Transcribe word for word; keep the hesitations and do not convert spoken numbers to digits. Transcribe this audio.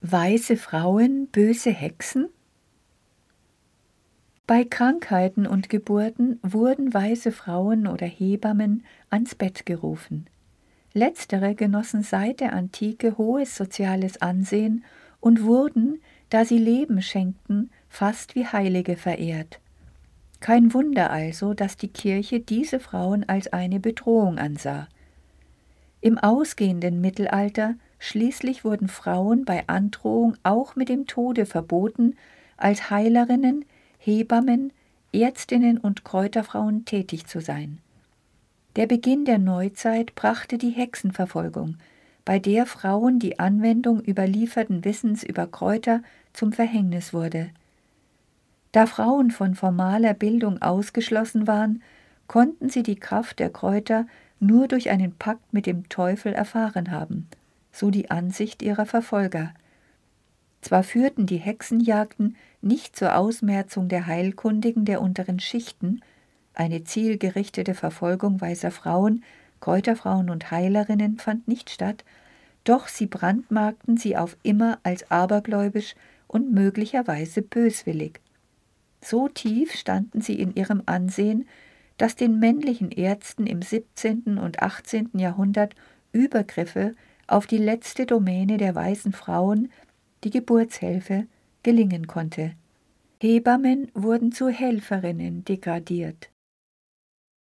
Weiße Frauen, böse Hexen? Bei Krankheiten und Geburten wurden weiße Frauen oder Hebammen ans Bett gerufen. Letztere genossen seit der Antike hohes soziales Ansehen und wurden, da sie Leben schenkten, fast wie Heilige verehrt. Kein Wunder also, dass die Kirche diese Frauen als eine Bedrohung ansah. Im ausgehenden Mittelalter schließlich wurden Frauen bei Androhung auch mit dem Tode verboten, als Heilerinnen, Hebammen, Ärztinnen und Kräuterfrauen tätig zu sein. Der Beginn der Neuzeit brachte die Hexenverfolgung, bei der Frauen die Anwendung überlieferten Wissens über Kräuter zum Verhängnis wurde. Da Frauen von formaler Bildung ausgeschlossen waren, konnten sie die Kraft der Kräuter nur durch einen Pakt mit dem Teufel erfahren haben, so die Ansicht ihrer Verfolger. Zwar führten die Hexenjagden nicht zur Ausmerzung der Heilkundigen der unteren Schichten, eine zielgerichtete Verfolgung weißer Frauen, Kräuterfrauen und Heilerinnen fand nicht statt, doch sie brandmarkten sie auf immer als abergläubisch und möglicherweise böswillig. So tief standen sie in ihrem Ansehen, dass den männlichen Ärzten im siebzehnten und achtzehnten Jahrhundert Übergriffe auf die letzte Domäne der weißen Frauen, die Geburtshilfe, gelingen konnte. Hebammen wurden zu Helferinnen degradiert.